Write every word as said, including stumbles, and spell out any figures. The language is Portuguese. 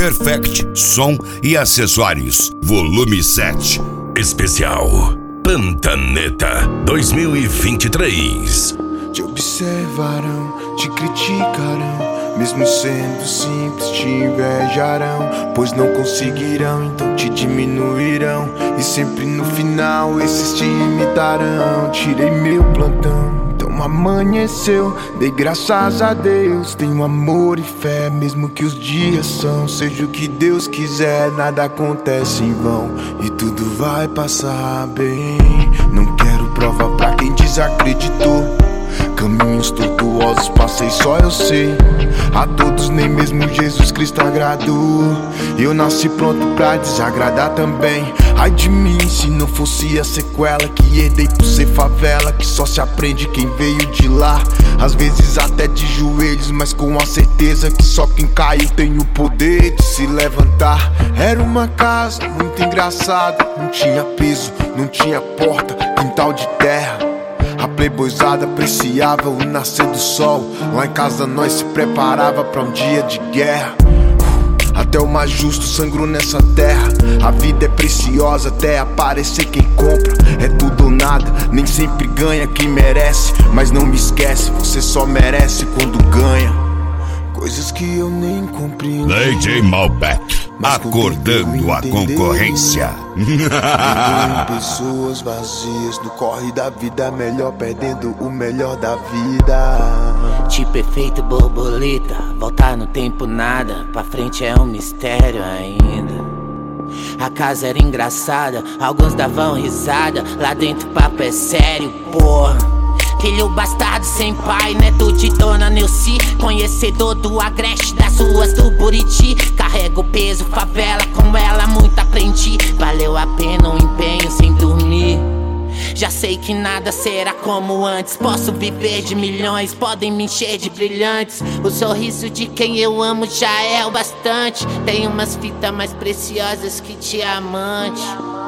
Perfect Som e Acessórios, volume sete. Especial Pantaneta dois mil e vinte e três. Te observarão, te criticarão, mesmo sendo simples te invejarão, pois não conseguirão, então te diminuirão, e sempre no final esses te imitarão. Tirei meu plantão, então amanheceu, dei graças a Deus. Tenho amor e fé, mesmo que os dias são, seja o que Deus quiser, nada acontece em vão, e tudo vai passar bem. Não quero prova pra quem desacreditou, caminhos tortuosos passei, só eu sei. A todos nem mesmo Jesus Cristo agradou. Eu nasci pronto pra desagradar também. Ai de mim se não fosse a sequela que herdei por ser favela, que só se aprende quem veio de lá. Às vezes até de joelhos, mas com a certeza que só quem caiu tem o poder de se levantar. Era uma casa muito engraçada, não tinha piso, não tinha porta, quintal de terra. A playboyzada apreciava o nascer do sol. Lá em casa nós se preparava pra um dia de guerra. Até o mais justo sangrou nessa terra. A vida é preciosa até aparecer quem compra. É tudo ou nada, nem sempre ganha quem merece. Mas não me esquece, você só merece quando ganha. Coisas que eu nem compreendo. D J Malbec, acordando a concorrência. Em pessoas vazias, no corre da vida, melhor perdendo o melhor da vida. Tipo efeito borboleta, voltar no tempo nada, pra frente é um mistério ainda. A casa era engraçada, alguns davam risada, lá dentro o papo é sério, porra. Filho bastardo sem pai, neto de Dona Neuci, conhecedor do agreste das ruas do Buriti. Carrego peso, favela, com ela muito aprendi. Valeu a pena o empenho sem dormir. Já sei que nada será como antes. Posso viver de milhões, podem me encher de brilhantes. O sorriso de quem eu amo já é o bastante. Tem umas fitas mais preciosas que diamante.